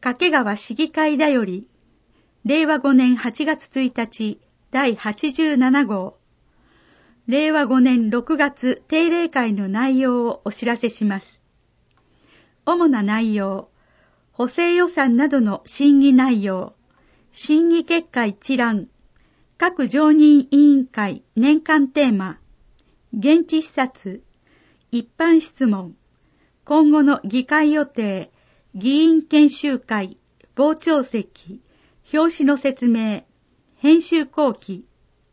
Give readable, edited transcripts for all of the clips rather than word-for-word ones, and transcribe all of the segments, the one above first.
掛川市議会だより、令和5年8月1日、第87号、令和5年6月定例会の内容をお知らせします。主な内容、補正予算などの審議内容、審議結果一覧、各常任委員会年間テーマ、現地視察、一般質問、今後の議会予定、議員研修会、傍聴席、表紙の説明、編集後期。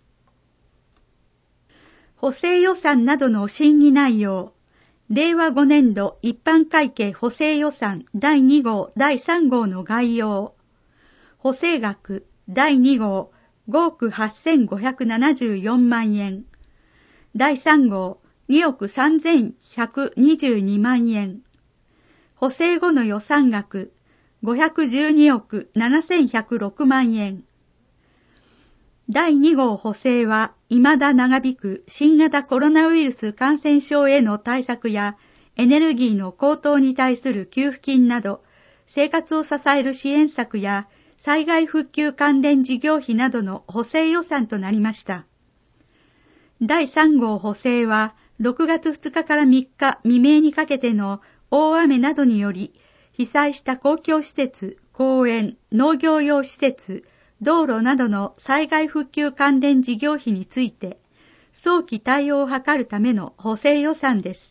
補正予算などの審議内容、令和5年度一般会計補正予算第2号、第3号の概要、補正額第2号5億8574万円、第3号2億3122万円、補正後の予算額512億7106万円。第2号補正は未だ長引く新型コロナウイルス感染症への対策やエネルギーの高騰に対する給付金など生活を支える支援策や災害復旧関連事業費などの補正予算となりました。第3号補正は6月2日から3日未明にかけての大雨などにより被災した公共施設、公園、農業用施設、道路などの災害復旧関連事業費について早期対応を図るための補正予算です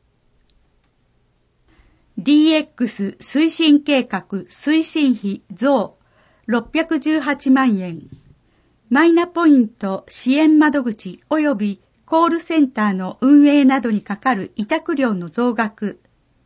。DX 推進計画推進費増618万円。マイナポイント支援窓口及びコールセンターの運営などにかかる委託料の増額。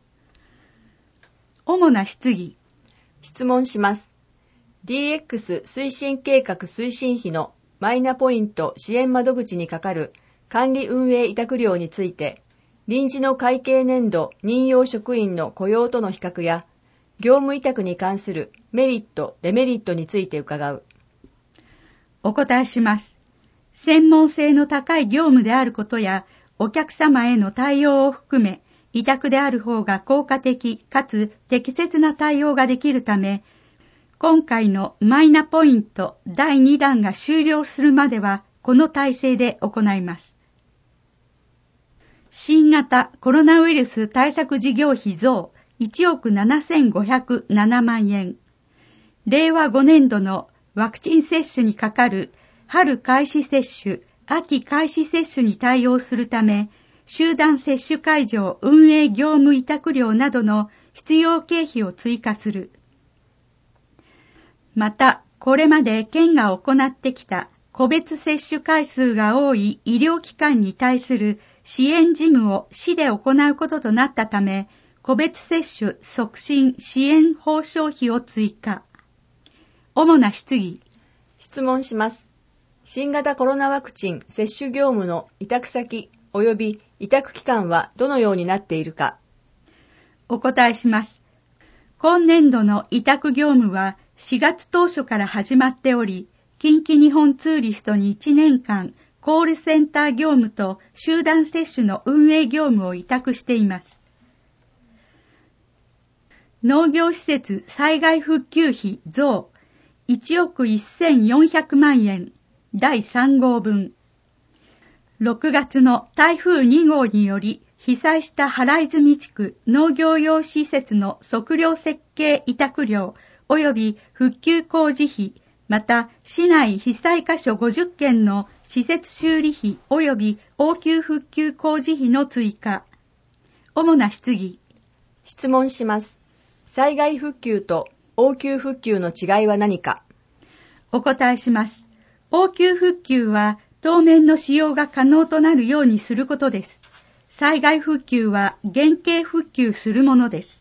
主な質疑。 質問します。DX 推進計画推進費のマイナポイント支援窓口にかかる管理運営委託料について、臨時の会計年度任用職員の雇用との比較や、業務委託に関するメリット・デメリットについて伺う。 お答えします。専門性の高い業務であることや、お客様への対応を含め、委託である方が効果的かつ適切な対応ができるため、今回のマイナポイント第2弾が終了するまではこの体制で行います。新型コロナウイルス対策事業費増1億7507万円。令和5年度のワクチン接種にかかる春開始接種、秋開始接種に対応するため、集団接種会場運営業務委託料などの必要経費を追加する。また、これまで県が行ってきた個別接種回数が多い医療機関に対する支援事務を市で行うこととなったため、個別接種促進支援報奨費を追加。主な質疑。 質問します。新型コロナワクチン接種業務の委託先及び委託期間はどのようになっているか。 お答えします。今年度の委託業務は4月当初から始まっており、近畿日本ツーリストに1年間、コールセンター業務と集団接種の運営業務を委託しています。農業施設災害復旧費増1億1400万円第3号分。6月の台風2号により被災した原泉地区農業用施設の測量設計委託料及び復旧工事費、また市内被災箇所50件の施設修理費及び応急復旧工事費の追加。主な質疑。 質問します。災害復旧と応急復旧の違いは何か。 お答えします。応急復旧は当面の使用が可能となるようにすることです。災害復旧は原形復旧するものです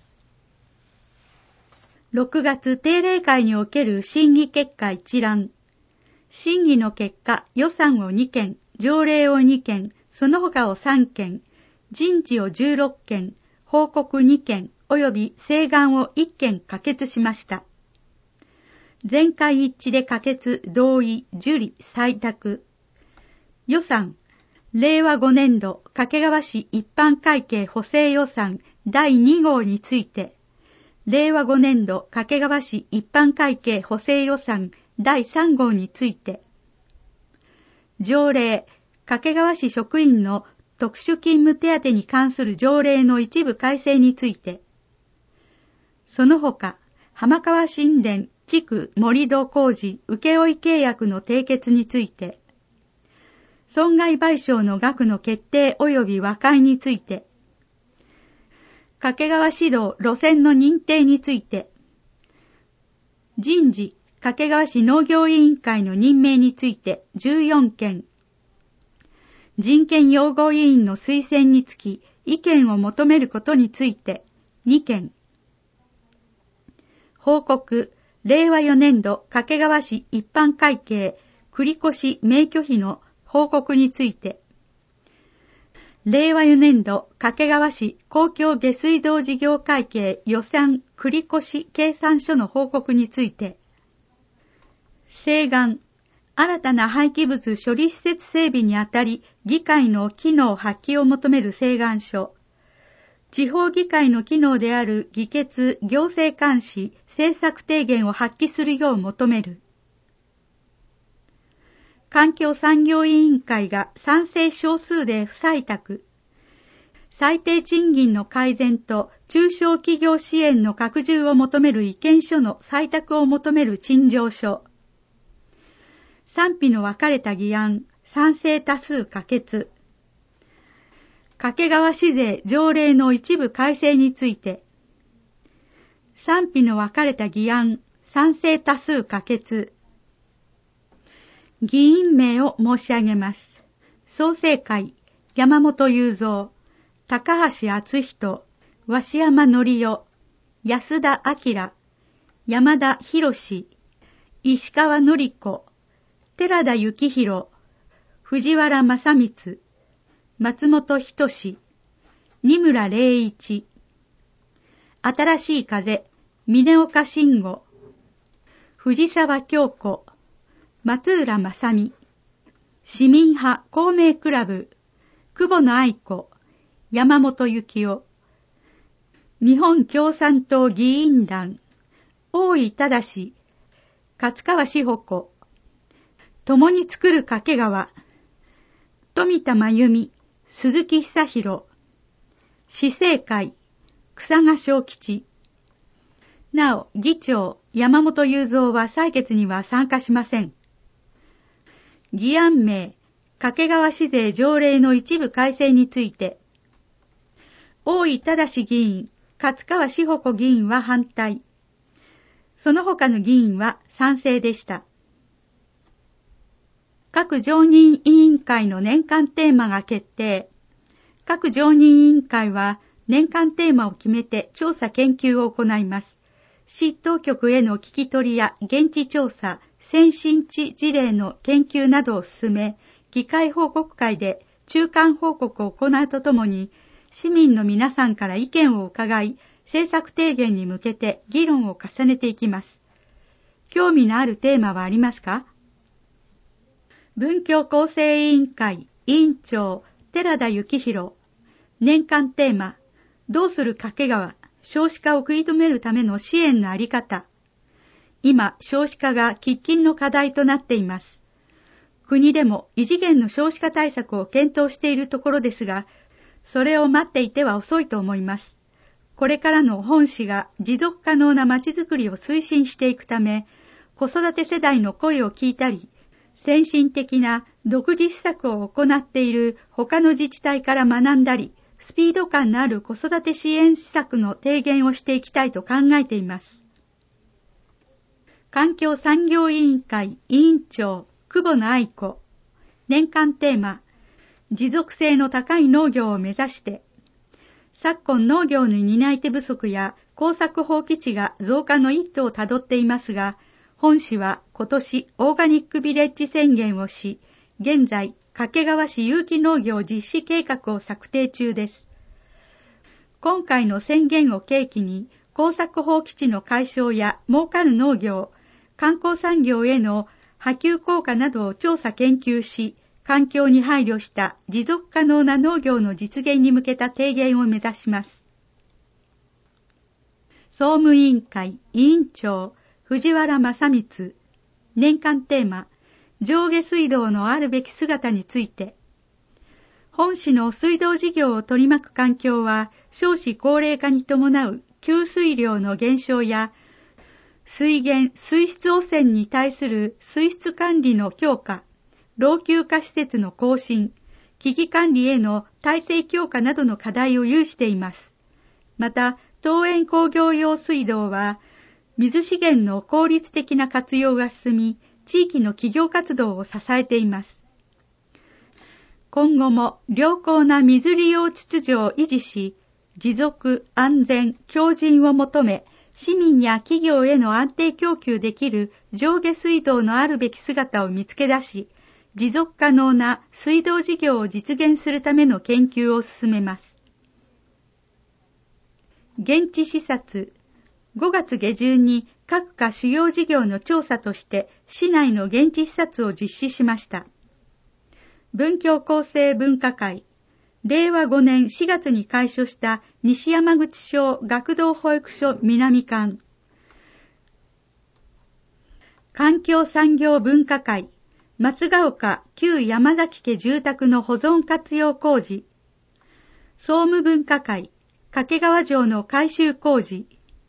。6月定例会における審議結果一覧。審議の結果、予算を2件、条例を2件、その他を3件、人事を16件、報告2件、及び請願を1件可決しました。全会一致で可決、同意、受理、採択。予算、令和5年度掛川市一般会計補正予算第2号について、 令和5年度掛川市一般会計補正予算第3号について、条例、掛川市職員の特殊勤務手当に関する条例の一部改正について、その他、浜川新田地区盛土工事請負契約の締結について、損害賠償の額の決定及び和解について、掛川市道路線の認定について、人事、掛川市農業委員会の任命について14件、人権擁護委員の推薦につき意見を求めることについて2件、報告、令和4年度掛川市一般会計繰越免許費の報告について、令和4年度掛川市公共下水道事業会計予算繰越計算書の報告について、請願、新たな廃棄物処理施設整備にあたり議会の機能発揮を求める請願書、地方議会の機能である議決、行政監視、政策提言を発揮するよう求める。環境産業委員会が賛成少数で不採択。最低賃金の改善と中小企業支援の拡充を求める意見書の採択を求める陳情書。賛否の分かれた議案、賛成多数可決。掛川市税条例の一部改正について、賛否の分かれた議案、賛成多数可決。議員名を申し上げます。創成会、山本雄三、高橋敦人、鷲山則夫、安田明、山田博史、石川典子、寺田幸宏、藤原正光、松本人志、二村礼一、新しい風、峰岡慎吾、藤沢京子、松浦正美、市民派公明クラブ、久保野愛子、山本幸男、日本共産党議員団、大井正、勝川志保子、共に作る掛川、富田真由美、鈴木久弘、市政会、草賀正吉。なお、議長、山本雄三は採決には参加しません。議案名、掛川市税条例の一部改正について、大井正議員、勝川志保子議員は反対。その他の議員は賛成でした。各常任委員会の年間テーマが決定。各常任委員会は年間テーマを決めて調査研究を行います。市当局への聞き取りや現地調査、先進地事例の研究などを進め、議会報告会で中間報告を行うとともに、市民の皆さんから意見を伺い、政策提言に向けて議論を重ねていきます。興味のあるテーマはありますか？文教構成委員会委員長寺田幸宏。年間テーマ、どうする掛川、少子化を食い止めるための支援のあり方。今、少子化が喫緊の課題となっています。国でも異次元の少子化対策を検討しているところですが、それを待っていては遅いと思います。これからの本市が持続可能なまちづくりを推進していくため、子育て世代の声を聞いたり、先進的な独自施策を行っている他の自治体から学んだり、スピード感のある子育て支援施策の提言をしていきたいと考えています。環境産業委員会委員長久保野愛子。年間テーマ、持続性の高い農業を目指して、昨今農業の担い手不足や耕作放棄地が増加の一途をたどっていますが、本市は今年オーガニックビレッジ宣言をし、現在掛川市有機農業実施計画を策定中です。今回の宣言を契機に、耕作放棄地の解消や儲かる農業、観光産業への波及効果などを調査研究し、環境に配慮した持続可能な農業の実現に向けた提言を目指します。 総務委員会委員長藤原正光。年間テーマ、上下水道のあるべき姿について。本市の水道事業を取り巻く環境は、少子高齢化に伴う給水量の減少や、水源・水質汚染に対する水質管理の強化、老朽化施設の更新、危機管理への体制強化などの課題を有しています。また、東園工業用水道は、水資源の効率的な活用が進み、地域の企業活動を支えています。今後も良好な水利用秩序を維持し、持続、安全、強靭を求め、市民や企業への安定供給できる上下水道のあるべき姿を見つけ出し、持続可能な水道事業を実現するための研究を進めます。現地視察。5月下旬に各課主要事業の調査として市内の現地視察を実施しました。文教厚生文化会、令和5年4月に開所した西山口小学童保育所南館、環境産業文化会、松ヶ丘旧山崎家住宅の保存活用工事、総務文化会、掛川城の改修工事、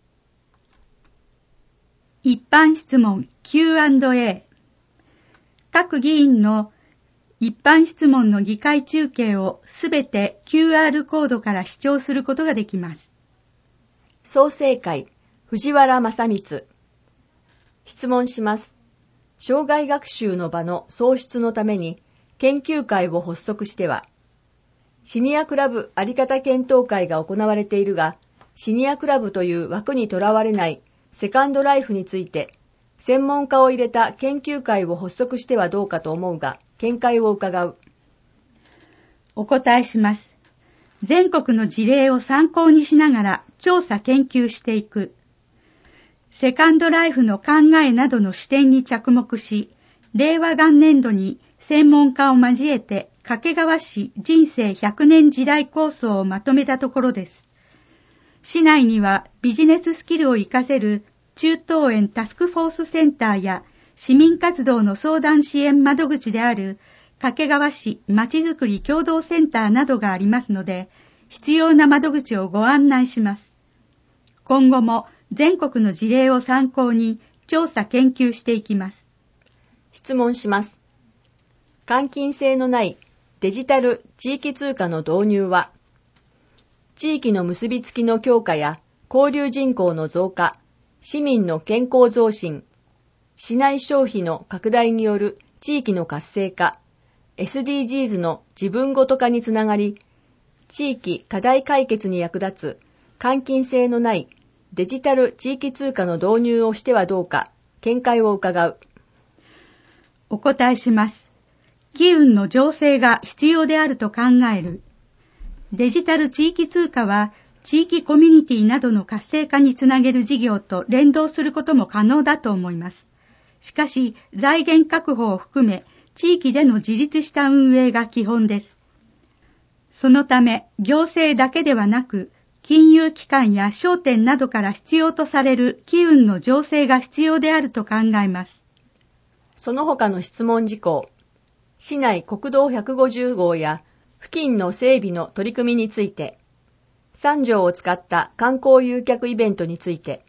一般質問 Q&A。各議員の一般質問の議会中継をすべて QR コードから視聴することができます。 創成会、藤原正光。質問します。生涯学習の場の創出のために研究会を発足しては、シニアクラブあり方検討会が行われているが、シニアクラブという枠にとらわれないセカンドライフについて、専門家を入れた研究会を発足してはどうかと思うが、見解を伺う。 お答えします。全国の事例を参考にしながら調査研究していく。セカンドライフの考えなどの視点に着目し、令和元年度に専門家を交えて掛川市人生100年時代構想をまとめたところです。市内にはビジネススキルを活かせる中東園タスクフォースセンターや市民活動の相談支援窓口である掛川市まちづくり協同センターなどがありますので、必要な窓口をご案内します。今後も全国の事例を参考に調査研究していきます。 質問します。換金性のないデジタル地域通貨の導入は、地域の結びつきの強化や交流人口の増加、市民の健康増進、市内消費の拡大による地域の活性化、SDGs の自分ごと化につながり、地域課題解決に役立つ換金性のないデジタル地域通貨の導入をしてはどうか、見解を伺う。 お答えします。機運の醸成が必要であると考える。デジタル地域通貨は、地域コミュニティなどの活性化につなげる事業と連動することも可能だと思います。しかし、財源確保を含め、地域での自立した運営が基本です。そのため、行政だけではなく、金融機関や商店などから必要とされる機運の醸成が必要であると考えます。 その他の質問事項、市内国道150号や付近の整備の取り組みについて、三条を使った観光誘客イベントについて、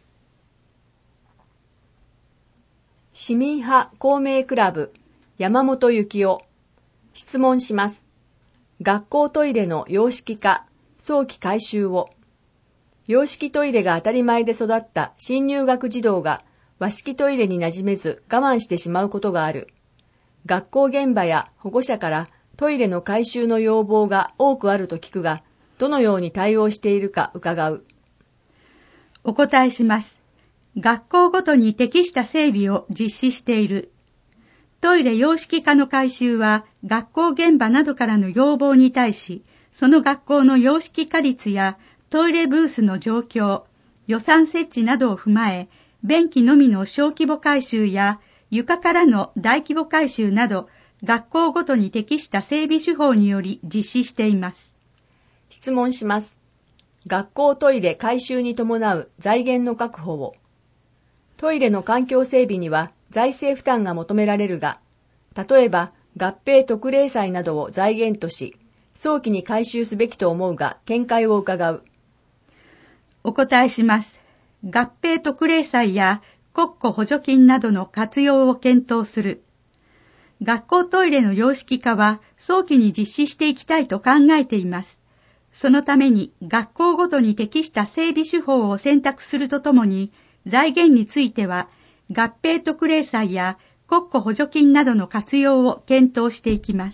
市民派公明クラブ山本幸夫。質問します。学校トイレの洋式化、早期改修を。洋式トイレが当たり前で育った新入学児童が和式トイレに馴染めず我慢してしまうことがある。学校現場や保護者からトイレの改修の要望が多くあると聞くが、どのように対応しているか伺う。 お答えします。学校ごとに適した整備を実施している。トイレ洋式化の改修は学校現場などからの要望に対し、その学校の洋式化率やトイレブースの状況、予算設置などを踏まえ、便器のみの小規模改修や床からの大規模改修など、学校ごとに適した整備手法により実施しています。 質問します。 学校トイレ改修に伴う財源の確保を。トイレの環境整備には財政負担が求められるが、例えば合併特例債などを財源とし、早期に改修すべきと思うが、見解を伺う。 お答えします。合併特例債や国庫補助金などの活用を検討する。学校トイレの洋式化は早期に実施していきたいと考えています。そのために学校ごとに適した整備手法を選択するとともに、財源については合併特例債や国庫補助金などの活用を検討していきます。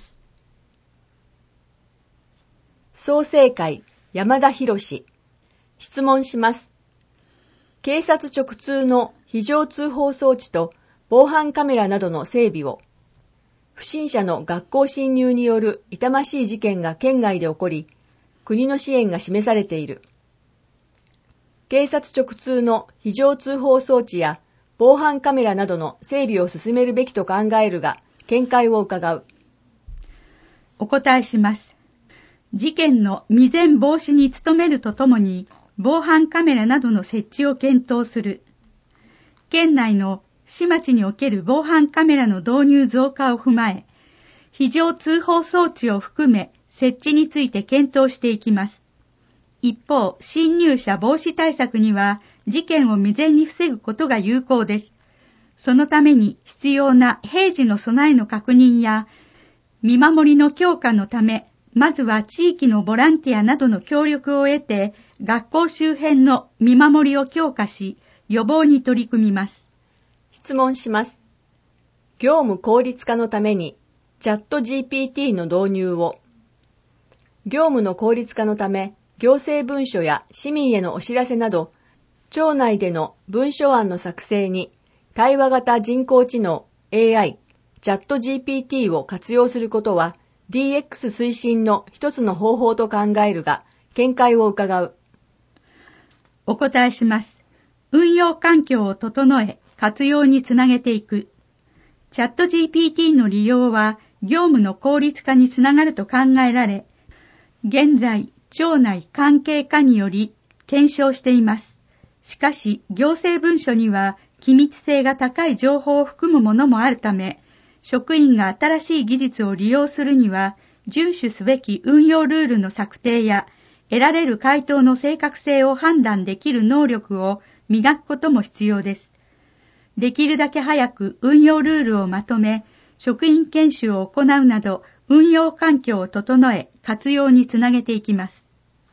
創成会山田博士。質問します。警察直通の非常通報装置と防犯カメラなどの整備を。不審者の学校侵入による痛ましい事件が県外で起こり、国の支援が示されている。警察直通の非常通報装置や防犯カメラなどの整備を進めるべきと考えるが、見解を伺う。 お答えします。事件の未然防止に努めるとともに、防犯カメラなどの設置を検討する。県内の市町における防犯カメラの導入増加を踏まえ、非常通報装置を含め設置について検討していきます。一方、侵入者防止対策には事件を未然に防ぐことが有効です。そのために必要な平時の備えの確認や見守りの強化のため、まずは地域のボランティアなどの協力を得て、学校周辺の見守りを強化し、予防に取り組みます。 質問します。業務効率化のために、チャット GPT の導入を。業務の効率化のため、行政文書や市民へのお知らせなど、庁内での文書案の作成に、対話型人工知能 AI、チャット GPT を活用することは、DX 推進の一つの方法と考えるが、見解を伺う。 お答えします。運用環境を整え、活用につなげていく。チャット GPT の利用は、業務の効率化につながると考えられ、現在、庁内関係課により検証しています。しかし、行政文書には、機密性が高い情報を含むものもあるため、職員が新しい技術を利用するには、遵守すべき運用ルールの策定や、得られる回答の正確性を判断できる能力を磨くことも必要です。できるだけ早く運用ルールをまとめ、職員研修を行うなど、運用環境を整え、活用につなげていきます。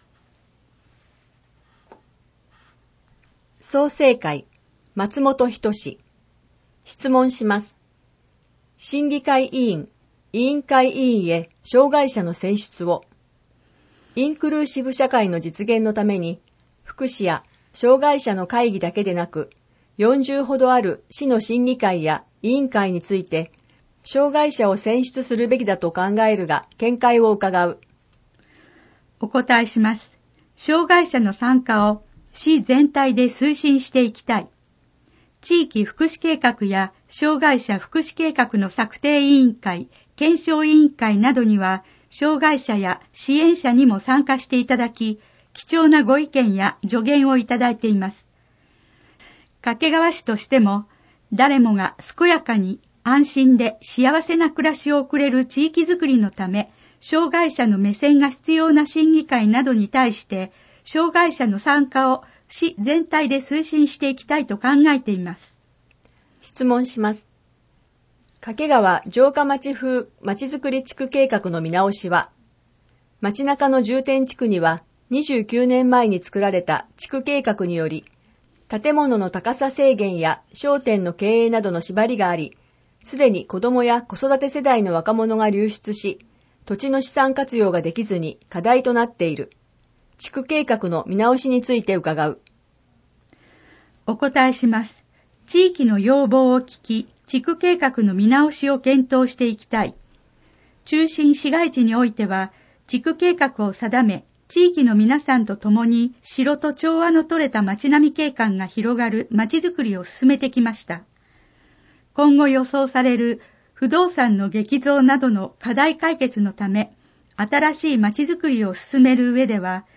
創成会松本人志。質問します。審議会委員、委員会委員へ障害者の選出を。インクルーシブ社会の実現のために、福祉や障害者の会議だけでなく、40ほどある市の審議会や委員会について、障害者を選出するべきだと考えるが、見解を伺う。 お答えします。障害者の参加を市全体で推進していきたい。地域福祉計画や障害者福祉計画の策定委員会、検証委員会などには、障害者や支援者にも参加していただき、貴重なご意見や助言をいただいています。掛川市としても、誰もが健やかに安心で幸せな暮らしを送れる地域づくりのため、障害者の目線が必要な審議会などに対して、障害者の参加を市全体で推進していきたいと考えています。 質問します。掛川城下町風まちづくり地区計画の見直しは、街中の重点地区には29年前に作られた地区計画により、建物の高さ制限や商店の経営などの縛りがあり、すでに子どもや子育て世代の若者が流出し、土地の資産活用ができずに課題となっている。地区計画の見直しについて伺う。 お答えします。地域の要望を聞き、地区計画の見直しを検討していきたい。中心市街地においては、地区計画を定め、地域の皆さんと共に城と調和の取れた街並み景観が広がる街づくりを進めてきました。今後予想される不動産の激増などの課題解決のため、新しい街づくりを進める上では、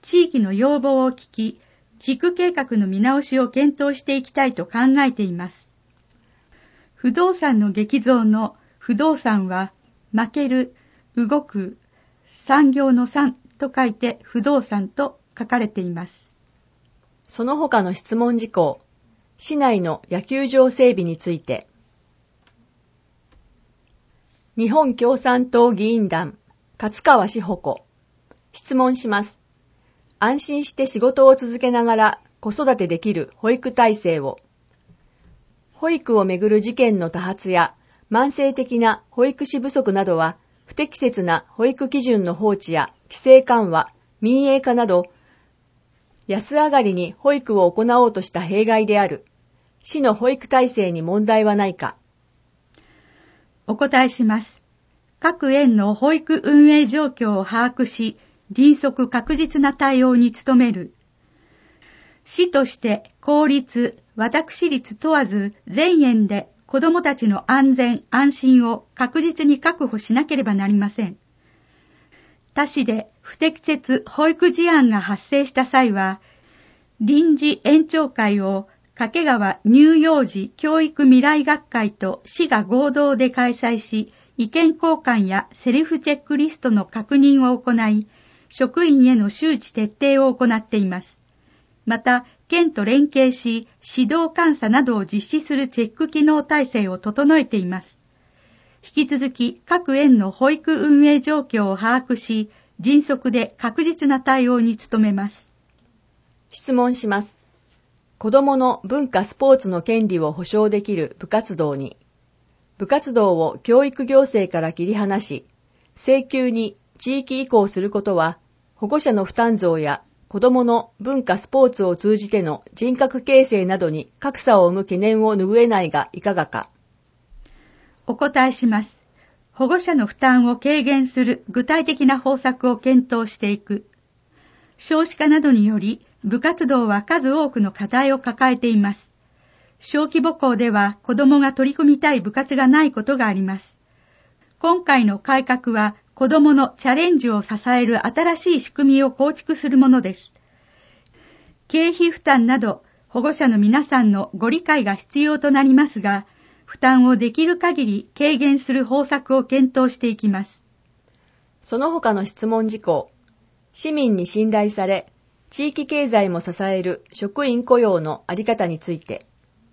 地域の要望を聞き、地区計画の見直しを検討していきたいと考えています。不動産の激増の不動産は、負ける、動く、産業の産と書いて不動産と書かれています。 その他の質問事項、市内の野球場整備について。日本共産党議員団、勝川志保子。質問します。安心して仕事を続けながら子育てできる保育体制を。保育をめぐる事件の多発や慢性的な保育士不足などは、不適切な保育基準の放置や規制緩和、民営化など、安上がりに保育を行おうとした弊害である。市の保育体制に問題はないか。 お答えします。各園の保育運営状況を把握し、迅速確実な対応に努める。市として公立、私立問わず全園で子どもたちの安全・安心を確実に確保しなければなりません。他市で不適切保育事案が発生した際は、臨時園長会を掛川乳幼児教育未来学会と市が合同で開催し、意見交換やセルフチェックリストの確認を行い、職員への周知徹底を行っています。また、県と連携し、指導監査などを実施するチェック機能体制を整えています。引き続き、各園の保育運営状況を把握し、迅速で確実な対応に努めます。 質問します。子どもの文化・スポーツの権利を保障できる部活動に、部活動を教育行政から切り離し、請求に地域移行することは、保護者の負担増や子どもの文化・スポーツを通じての人格形成などに格差を生む懸念を拭えないがいかがか。 お答えします。保護者の負担を軽減する具体的な方策を検討していく。少子化などにより、部活動は数多くの課題を抱えています。小規模校では子どもが取り組みたい部活がないことがあります。今回の改革は子どものチャレンジを支える新しい仕組みを構築するものです。経費負担など保護者の皆さんのご理解が必要となりますが、負担をできる限り軽減する方策を検討していきます。 その他の質問事項、市民に信頼され、地域経済も支える職員雇用のあり方について。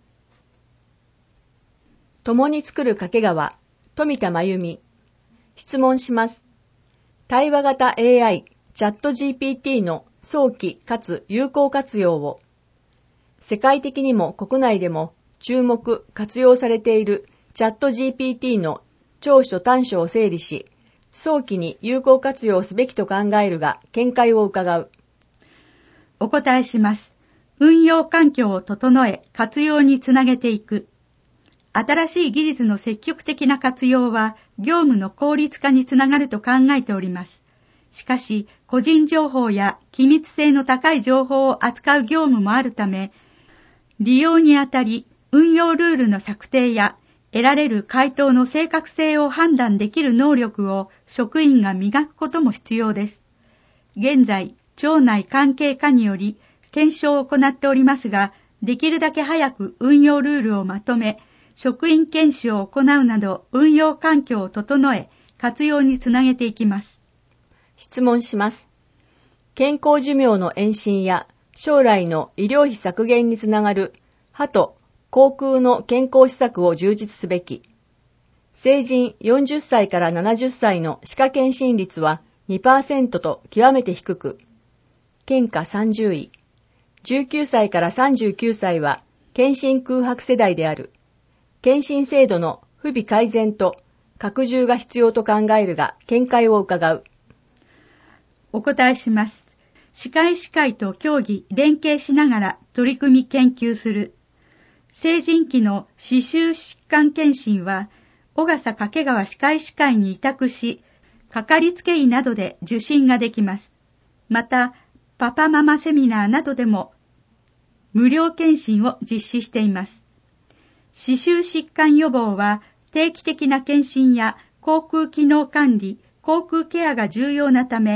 共に作る掛川、富田真由美。質問します。対話型 AI、チャット GPT の早期かつ有効活用を。世界的にも国内でも注目・活用されているチャット GPT の長所短所を整理し、早期に有効活用すべきと考えるが見解を伺う。 お答えします。運用環境を整え、活用につなげていく。新しい技術の積極的な活用は業務の効率化につながると考えております。しかし、個人情報や機密性の高い情報を扱う業務もあるため、利用にあたり運用ルールの策定や得られる回答の正確性を判断できる能力を職員が磨くことも必要です。現在、庁内関係課により検証を行っておりますが、できるだけ早く運用ルールをまとめ、職員研修を行うなど運用環境を整え、活用につなげていきます。 質問します。健康寿命の延伸や将来の医療費削減につながる歯と口腔の健康施策を充実すべき。成人40歳から70歳の歯科検診率は 2% と極めて低く、県下30位。19歳から39歳は検診空白世代である。検診制度の不備改善と拡充が必要と考えるが見解を伺う。 お答えします。歯科医師会と協議、連携しながら取り組み研究する。成人期の歯周疾患検診は、小笠掛川歯科医師会に委託し、かかりつけ医などで受診ができます。また、パパママセミナーなどでも無料検診を実施しています。歯周疾患予防は定期的な検診や口腔機能管理、口腔ケアが重要なため、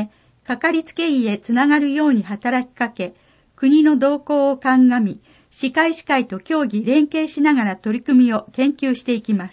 かかりつけ医へつながるように働きかけ、国の動向を鑑み、歯科医師会と協議連携しながら取り組みを研究していきます。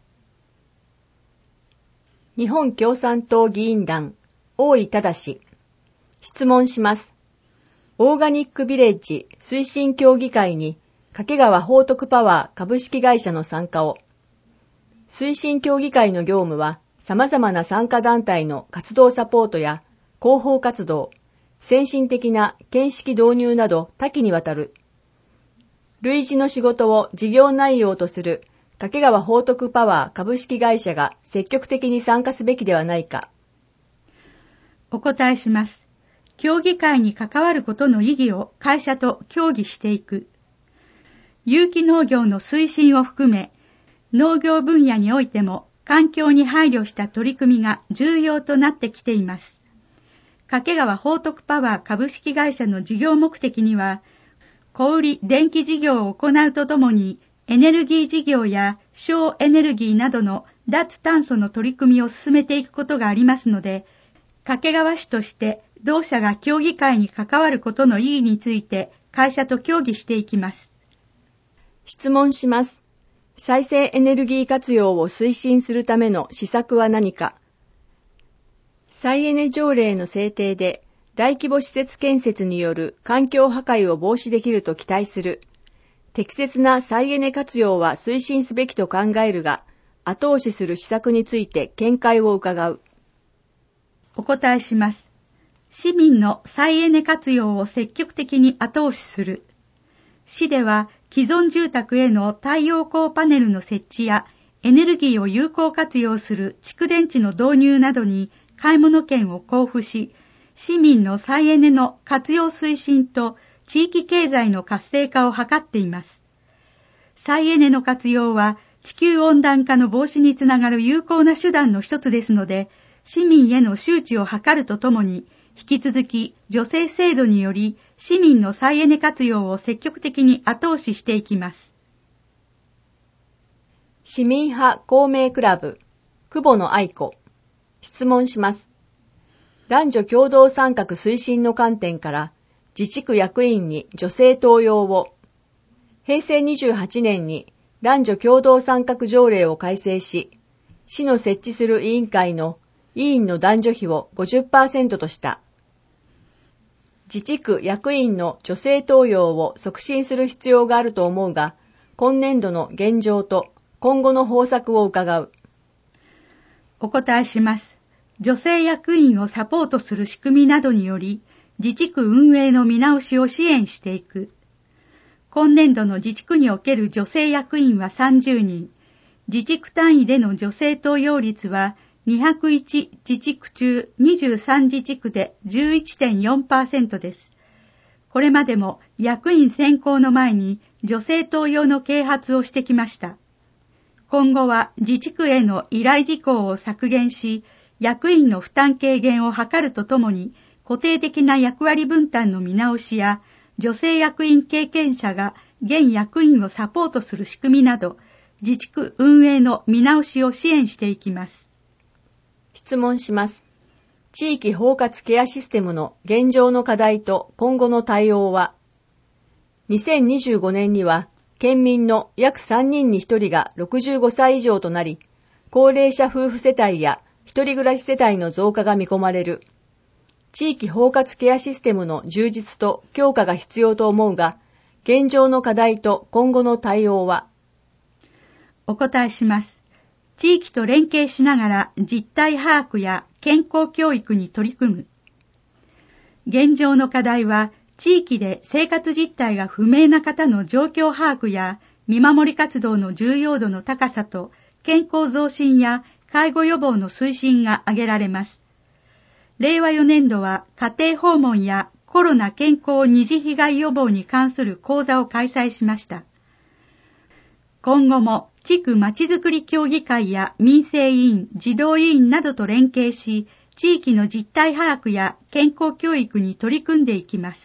日本共産党議員団、大井正。質問します。オーガニックビレッジ推進協議会に掛川報徳パワー株式会社の参加を。推進協議会の業務は様々な参加団体の活動サポートや広報活動、先進的な見識導入など多岐にわたる。類似の仕事を事業内容とする掛川報徳パワー株式会社が積極的に参加すべきではないか。 お答えします。協議会に関わることの意義を会社と協議していく。有機農業の推進を含め、農業分野においても環境に配慮した取り組みが重要となってきています。掛川報徳パワー株式会社の事業目的には、小売電気事業を行うとともに、エネルギー事業や省エネルギーなどの脱炭素の取り組みを進めていくことがありますので、掛川市として同社が協議会に関わることの意義について会社と協議していきます。 質問します。再生エネルギー活用を推進するための施策は何か。再エネ条例の制定で大規模施設建設による環境破壊を防止できると期待する。適切な再エネ活用は推進すべきと考えるが、後押しする施策について見解を伺う。 お答えします。市民の再エネ活用を積極的に後押しする。市では既存住宅への太陽光パネルの設置やエネルギーを有効活用する蓄電池の導入などに買い物券を交付し、市民の再エネの活用推進と地域経済の活性化を図っています。再エネの活用は地球温暖化の防止につながる有効な手段の一つですので、市民への周知を図るとともに、引き続き助成制度により市民の再エネ活用を積極的に後押ししていきます。 市民派公明クラブ、久保野愛子。質問します。男女共同参画推進の観点から自治区役員に女性登用を。平成28年に男女共同参画条例を改正し、市の設置する委員会の委員の男女比を 50% とした。自治区役員の女性登用を促進する必要があると思うが、今年度の現状と今後の方策を伺う。 お答えします。女性役員をサポートする仕組みなどにより、自治区運営の見直しを支援していく。今年度の自治区における女性役員は30人。自治区単位での女性登用率は201自治区中23自治区で 11.4% です。これまでも役員選考の前に女性登用の啓発をしてきました。今後は自治区への依頼事項を削減し、役員の負担軽減を図るとともに、固定的な役割分担の見直しや、女性役員経験者が現役員をサポートする仕組みなど、自治区運営の見直しを支援していきます。 質問します。地域包括ケアシステムの現状の課題と今後の対応は、2025年には県民の約3人に1人が65歳以上となり、高齢者夫婦世帯や一人暮らし世帯の増加が見込まれる。地域包括ケアシステムの充実と強化が必要と思うが、現状の課題と今後の対応は。 お答えします。地域と連携しながら実態把握や健康教育に取り組む。現状の課題は、地域で生活実態が不明な方の状況把握や見守り活動の重要度の高さと健康増進や介護予防の推進が挙げられます。令和4年度は家庭訪問やコロナ健康二次被害予防に関する講座を開催しました。今後も地区まちづくり協議会や民生委員、児童委員などと連携し、地域の実態把握や健康教育に取り組んでいきます。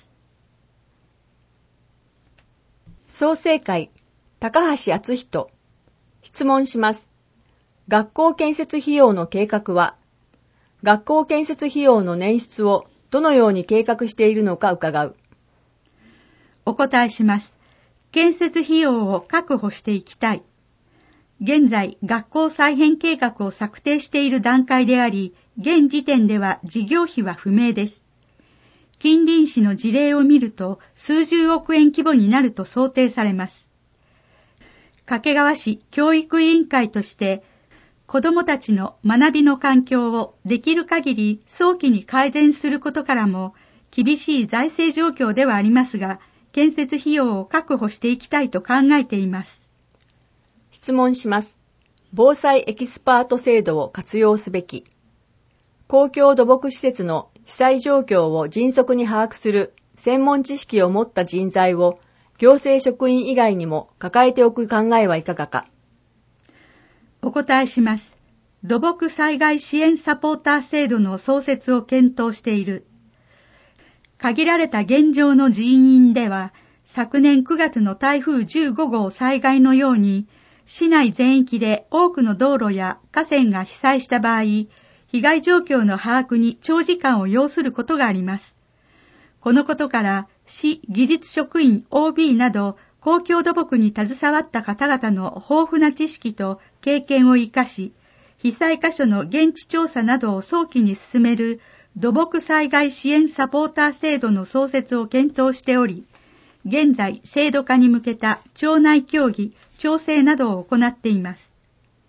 創成会、高橋敦人。質問します。学校建設費用の計画は、 学校建設費用の捻出をどのように計画しているのか伺う。 お答えします。建設費用を確保していきたい。現在、学校再編計画を策定している段階であり、現時点では事業費は不明です。近隣市の事例を見ると、数十億円規模になると想定されます。掛川市教育委員会として、子どもたちの学びの環境をできる限り早期に改善することからも、厳しい財政状況ではありますが、建設費用を確保していきたいと考えています。 質問します。防災エキスパート制度を活用すべき。公共土木施設の被災状況を迅速に把握する専門知識を持った人材を行政職員以外にも抱えておく考えはいかがか。 お答えします。土木災害支援サポーター制度の創設を検討している。限られた現状の人員では、昨年9月の台風15号災害のように、市内全域で多くの道路や河川が被災した場合、被害状況の把握に長時間を要することがあります。このことから、市技術職員 OB など公共土木に携わった方々の豊富な知識と経験を生かし、被災箇所の現地調査などを早期に進める土木災害支援サポーター制度の創設を検討しており、現在制度化に向けた町内協議、調整などを行っています。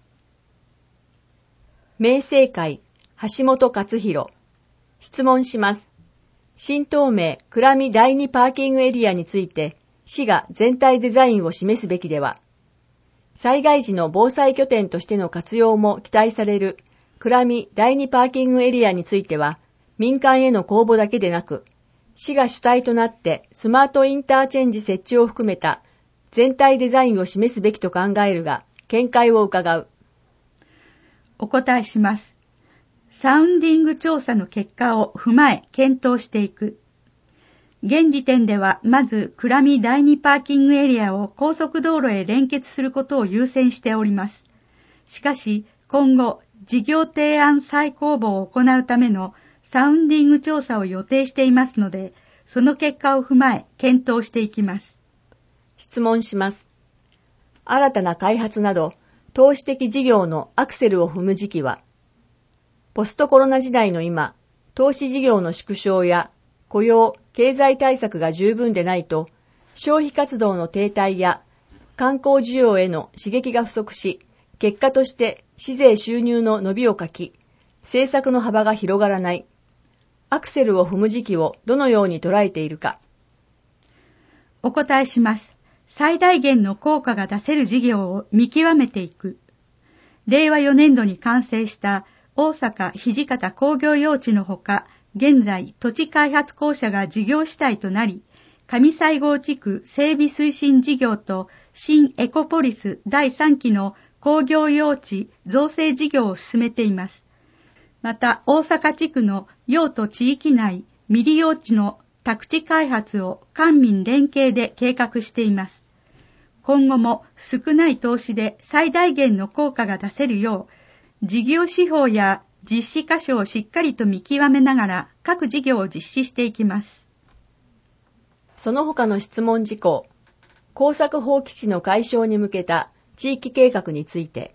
明政会橋本勝弘。質問します。新東名倉見第2パーキングエリアについて市が全体デザインを示すべきでは、災害時の防災拠点としての活用も期待される倉見第2パーキングエリアについては、民間への公募だけでなく、市が主体となってスマートインターチェンジ設置を含めた全体デザインを示すべきと考えるが、見解を伺う。 お答えします。サウンディング調査の結果を踏まえ検討していく。現時点ではまず倉見第2パーキングエリアを高速道路へ連結することを優先しております。しかし今後事業提案再公募を行うためのサウンディング調査を予定していますので、その結果を踏まえ検討していきます。 質問します。新たな開発など投資的事業のアクセルを踏む時期は、ポストコロナ時代の今、投資事業の縮小や雇用・経済対策が十分でないと、消費活動の停滞や観光需要への刺激が不足し、結果として市税収入の伸びを欠き、政策の幅が広がらない。アクセルを踏む時期をどのように捉えているか。 お答えします。最大限の効果が出せる事業を見極めていく。令和4年度に完成した大阪土方工業用地のほか、現在土地開発公社が事業主体となり、上西郷地区整備推進事業と新エコポリス第3期の工業用地造成事業を進めています。また大阪地区の用途地域内未利用地の宅地開発を官民連携で計画しています。今後も少ない投資で最大限の効果が出せるよう、事業手法や実施箇所をしっかりと見極めながら各事業を実施していきます。 その他の質問事項、耕作放棄地の解消に向けた地域計画について。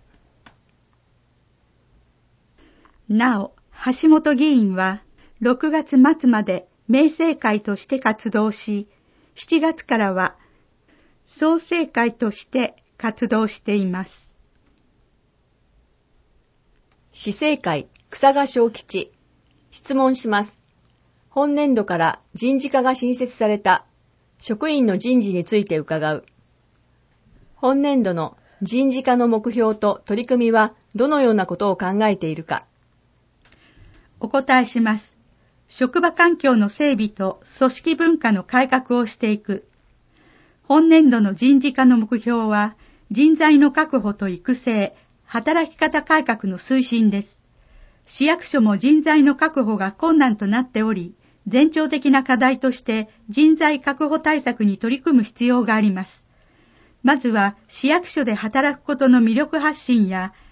なお、橋本議員は6月末まで明政会として活動し、7月からは創成会として活動しています。 市政会草賀小吉。質問します。本年度から人事課が新設された職員の人事について伺う。本年度の人事課の目標と取り組みはどのようなことを考えているか。 お答えします。職場環境の整備と組織文化の改革をしていく。本年度の人事課の目標は、人材の確保と育成、働き方改革の推進です。市役所も人材の確保が困難となっており、前兆的な課題として人材確保対策に取り組む必要があります。まずは市役所で働くことの魅力発信や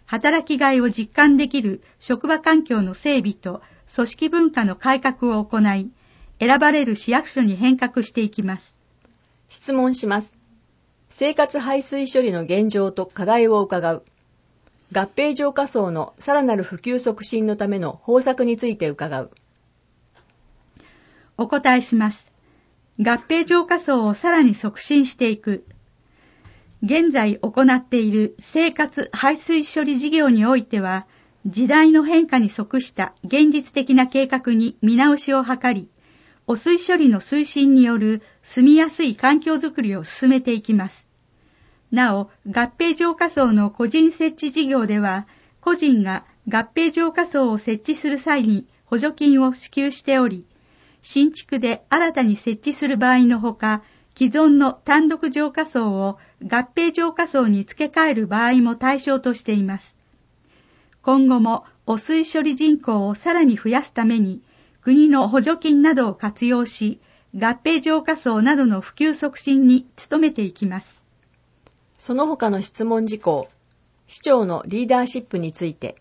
働きがいを実感できる職場環境の整備と組織文化の改革を行い、選ばれる市役所に変革していきます。 質問します。生活排水処理の現状と課題を伺う。合併浄化槽のさらなる普及促進のための方策について伺う。 お答えします。合併浄化槽をさらに促進していく。現在行っている生活排水処理事業においては、時代の変化に即した現実的な計画に見直しを図り、汚水処理の推進による住みやすい環境づくりを進めていきます。なお、合併浄化槽の個人設置事業では、個人が合併浄化槽を設置する際に補助金を支給しており、新築で新たに設置する場合のほか、既存の単独浄化槽を合併浄化槽に付け替える場合も対象としています。今後も汚水処理人口をさらに増やすために、国の補助金などを活用し、合併浄化槽などの普及促進に努めていきます。 その他の質問事項、市長のリーダーシップについて。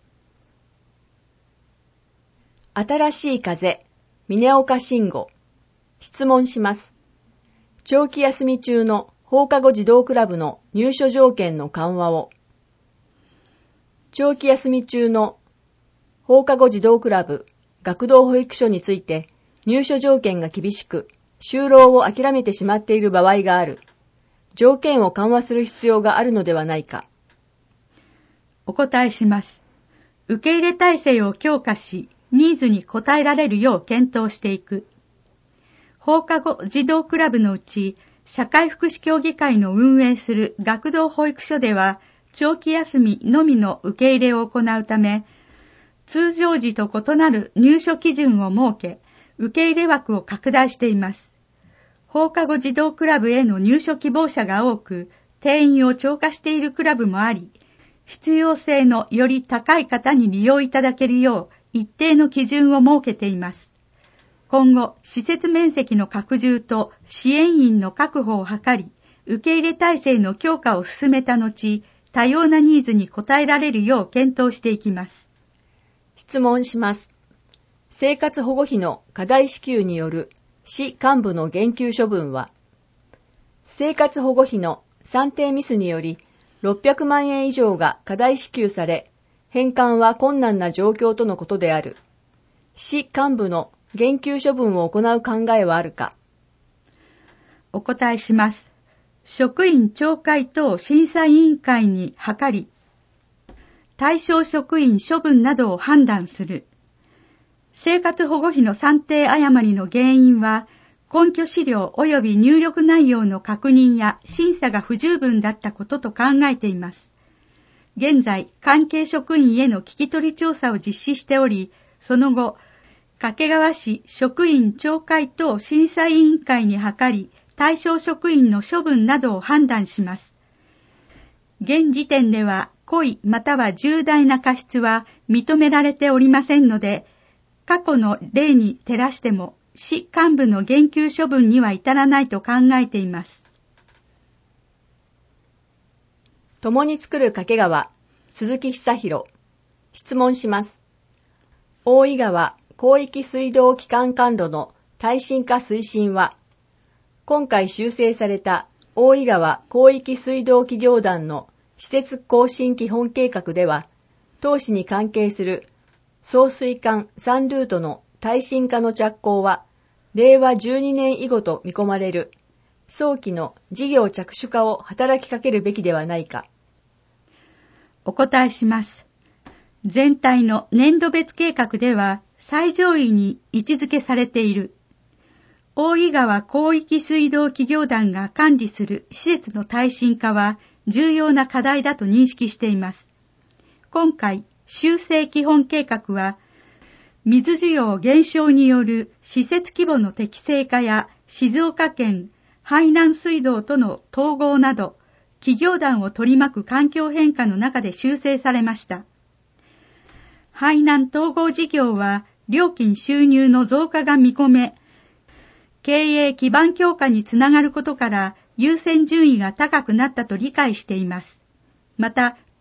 新しい風、峰岡慎吾。質問します。長期休み中の放課後児童クラブの入所条件の緩和を。長期休み中の放課後児童クラブ、学童保育所について入所条件が厳しく、就労を諦めてしまっている場合がある。条件を緩和する必要があるのではないか。 お答えします。受け入れ体制を強化し、ニーズに応えられるよう検討していく。放課後児童クラブのうち、社会福祉協議会の運営する学童保育所では、長期休みのみの受け入れを行うため、通常時と異なる入所基準を設け、受け入れ枠を拡大しています。放課後児童クラブへの入所希望者が多く、定員を超過しているクラブもあり、必要性のより高い方に利用いただけるよう、一定の基準を設けています。今後、施設面積の拡充と支援員の確保を図り、受け入れ体制の強化を進めた後、多様なニーズに応えられるよう検討していきます。 質問します。生活保護費の過大支給による市幹部の減給処分は、生活保護費の算定ミスにより600万円以上が過大支給され、返還は困難な状況とのことである。市幹部の減給処分を行う考えはあるか。 お答えします。職員懲戒等審査委員会に諮り、対象職員処分などを判断する。生活保護費の算定誤りの原因は、根拠資料及び入力内容の確認や審査が不十分だったことと考えています。現在、関係職員への聞き取り調査を実施しており、その後、掛川市職員懲戒等審査委員会に諮り、対象職員の処分などを判断します。現時点では、故意または重大な過失は認められておりませんので、過去の例に照らしても、市幹部の減給処分には至らないと考えています。 共に作る掛川、鈴木久弘。質問します。大井川広域水道基幹管路の耐震化推進は、今回修正された大井川広域水道企業団の施設更新基本計画では、当市に関係する送水管3ルートの耐震化の着工は、令和12年以後と見込まれる、早期の事業着手化を働きかけるべきではないか。 お答えします。全体の年度別計画では最上位に位置づけされている。大井川広域水道企業団が管理する施設の耐震化は重要な課題だと認識しています。今回、修正基本計画は、水需要減少による施設規模の適正化や静岡県海南水道との統合など、企業団を取り巻く環境変化の中で修正されました。海南統合事業は料金収入の増加が見込め、経営基盤強化につながることから優先順位が高くなったと理解しています。また、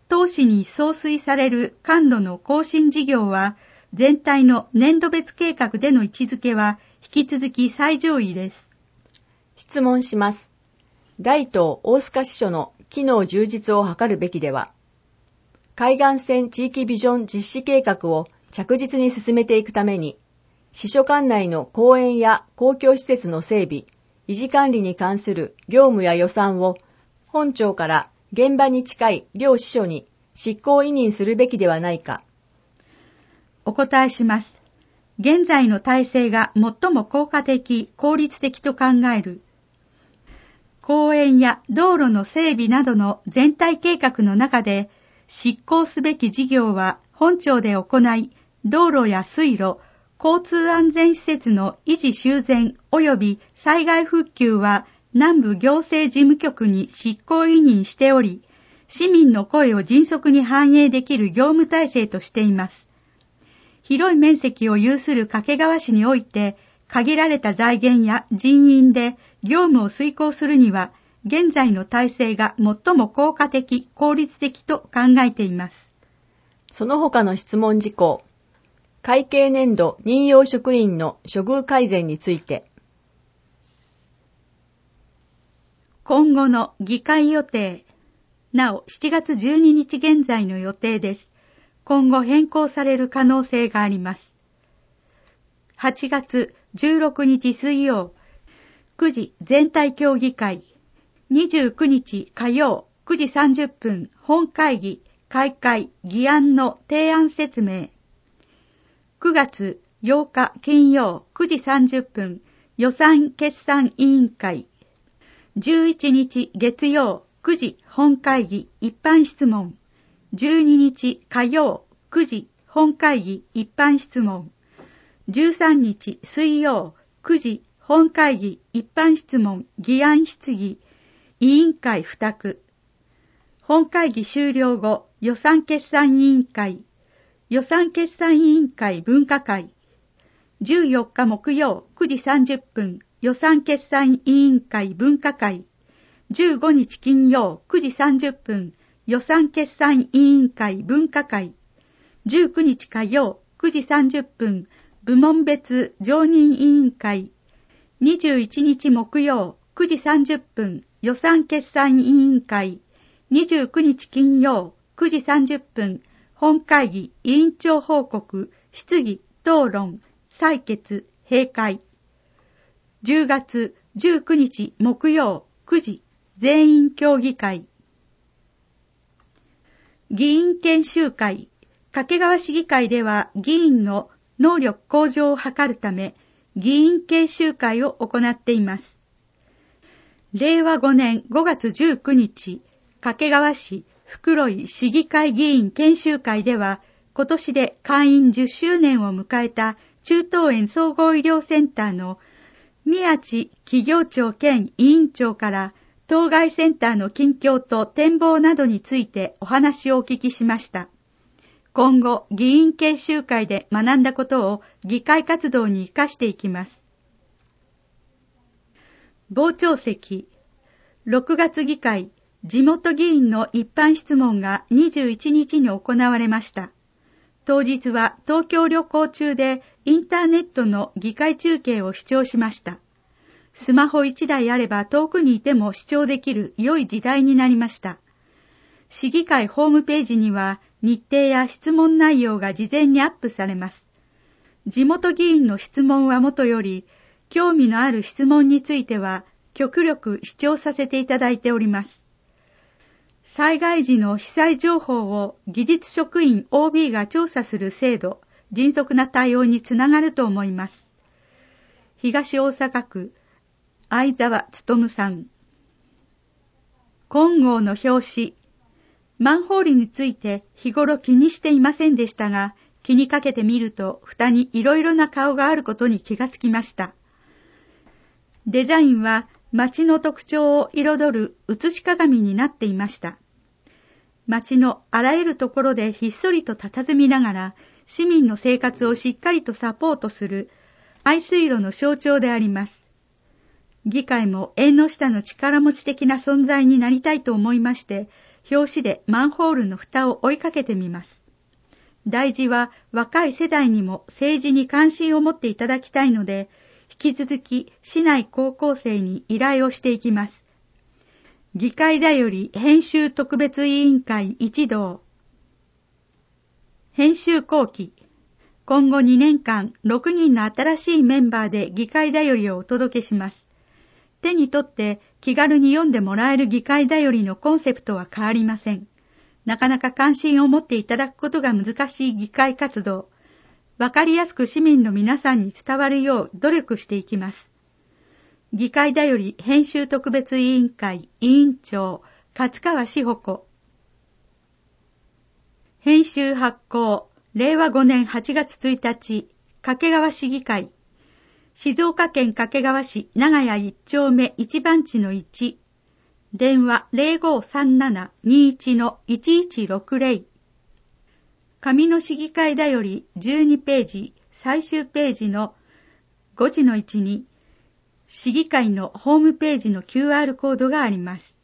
当市に送水される管路の更新事業は、全体の年度別計画での位置づけは引き続き最上位です。 質問します。大東大須賀支所の機能充実を図るべきでは、海岸線地域ビジョン実施計画を着実に進めていくために、支所管内の公園や公共施設の整備、維持管理に関する業務や予算を本庁から現場に近い両支所に執行委任するべきではないか。 お答えします。現在の体制が最も効果的、効率的と考える。公園や道路の整備などの全体計画の中で、執行すべき事業は本庁で行い、道路や水路、交通安全施設の維持修繕及び災害復旧は南部行政事務局に執行委任しており、市民の声を迅速に反映できる業務体制としています。広い面積を有する掛川市において、限られた財源や人員で業務を遂行するには、現在の体制が最も効果的、効率的と考えています。 その他の質問事項、会計年度任用職員の処遇改善について。 今後の議会予定。なお、7月12日現在の予定です。今後変更される可能性があります。8月16日水曜、9時全体協議会。29日火曜、9時30分本会議、開会、議案の提案説明。9月8日金曜、9時30分予算決算委員会。11日月曜、9時本会議、一般質問。12日火曜9時本会議一般質問。13日水曜9時本会議一般質問議案質疑委員会付託。本会議終了後予算決算委員会予算決算委員会分科会。14日木曜9時30分予算決算委員会分科会。15日金曜9時30分予算決算委員会分科会。19日火曜9時30分部門別常任委員会。21日木曜9時30分予算決算委員会。29日金曜9時30分本会議委員長報告質疑討論採決閉会。10月19日木曜9時全員協議会。議員研修会。掛川市議会では議員の能力向上を図るため議員研修会を行っています。令和5年5月19日、掛川市袋井市議会議員研修会では今年で会員10周年を迎えた中東園総合医療センターの宮地企業長兼委員長から当該センターの近況と展望などについてお話をお聞きしました。今後、議員研修会で学んだことを議会活動に生かしていきます。傍聴席。6月議会、地元議員の一般質問が21日に行われました。当日は東京旅行中でインターネットの議会中継を視聴しました。スマホ1台あれば遠くにいても視聴できる良い時代になりました。市議会ホームページには日程や質問内容が事前にアップされます。地元議員の質問はもとより、興味のある質問については極力視聴させていただいております。災害時の被災情報を技術職員 OB が調査する制度、迅速な対応につながると思います。東大阪区相沢勉さん。金剛の表紙。マンホールについて日頃気にしていませんでしたが、気にかけてみると蓋にいろいろな顔があることに気がつきました。デザインは街の特徴を彩る写し鏡になっていました。街のあらゆるところでひっそりと佇みながら、市民の生活をしっかりとサポートする排水路の象徴であります。議会も縁の下の力持ち的な存在になりたいと思いまして、 表紙でマンホールの蓋を追いかけてみます。大事は若い世代にも政治に関心を持っていただきたいので、引き続き市内高校生に依頼をしていきます。議会だより編集特別委員会一同。編集後期。今後2年間、6人の新しいメンバーで議会だよりをお届けします。手に取って気軽に読んでもらえる議会だよりのコンセプトは変わりません。なかなか関心を持っていただくことが難しい議会活動。わかりやすく市民の皆さんに伝わるよう努力していきます。議会だより編集特別委員会委員長、勝川志保子。編集発行、令和5年8月1日、掛川市議会。静岡県掛川市長谷1丁目1番地の1。電話 0537-21-1160。上野市議会だより12ページ、最終ページの5時の1に、市議会のホームページの QR コードがあります。